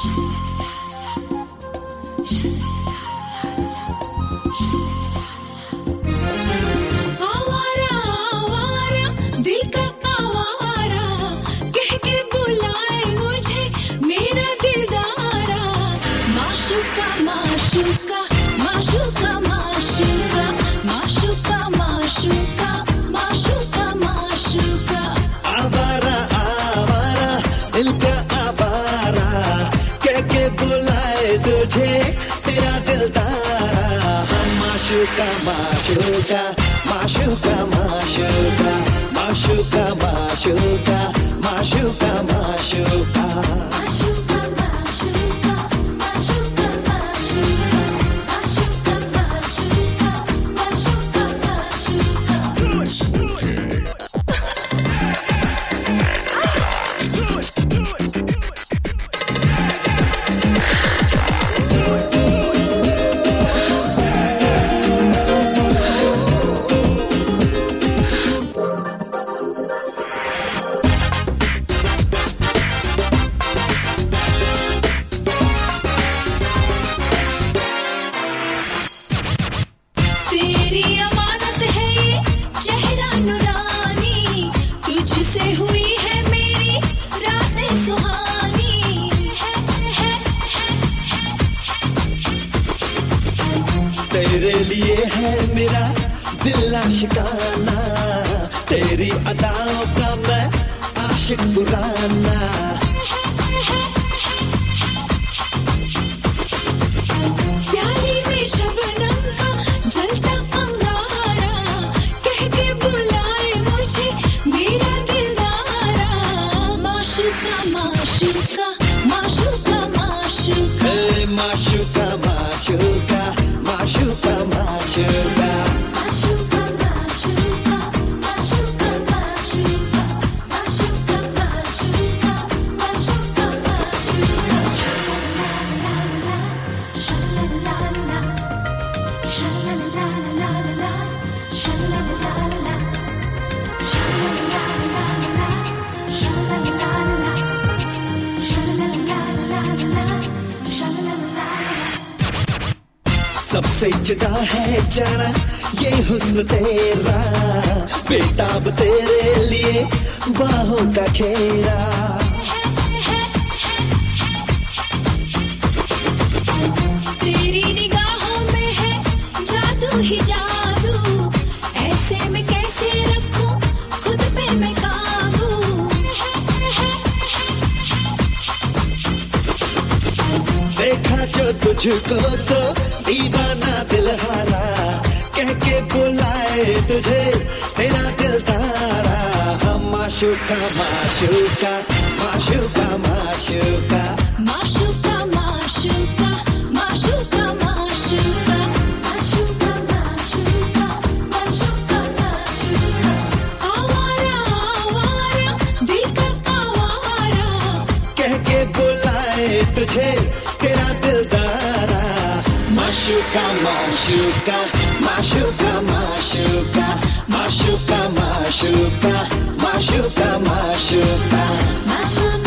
आवारा आवारा दिल का आवारा कह के बुलाए मुझे मेरा दिलदारा। माशूका माशूका माशूका माशूका माशूका माशूका माशूका माशूका। आवारा आवारा दिल का आवारा कह के बुलाए तुझे तेरा दिलदारा। हम माशूका माशूका माशूका माशूका माशूका माशूका माशूका माशूका। माशूका माशूका माशूका माशूका माशूका माशूका माशूका। तेरी अमानत है ये चेहरा नुरानी, तुझसे हुई है मेरी रातें सुहानी। तेरे लिए है मेरा दिल आशिकाना, तेरी अदाओं का मैं आशिक पुराना। प्याली में शबनम का जलता अंगारा कह के बुलाए मुझे मेरा दिलदारा। माशूका माशूका माशूका माशूका। ए माशूका माशूका माशूका माशूका। माशूका माशूका माशूका माशूका माशूका माशूका माशूका माशूका। Sha-la-la-la-la-la, sha-la-la-la-la-la, sha-la-la-la-la-la, sha-la-la-la-la-la, sha-la-la-la-la-la, sha-la-la-la-la-la, sha-la-la-la-la-la। सबसे जुदा है जाना ये हुस्न तेरा, बेताब तेरे लिए बाहों का घेरा। तेरी निगाहों में है जादू ही जादू, ऐसे में कैसे रखूं खुद पे मैं काबू। देखा जो तुझको तो दीवाना दिलहारा, कह के बुलाए तुझे तेरा दिलदारा। हम माशूका माशूका माशूका माशूका माशूका माशूका माशूका माशूका माशूका माशूका माशूका माशूका। आवारा आवारा दिल का आवारा कह के बुलाए तुझे तेरा दिलदारा। माशूका माशूका माशूका माशूका माशूका माशूका माशूका माशूका। माशूका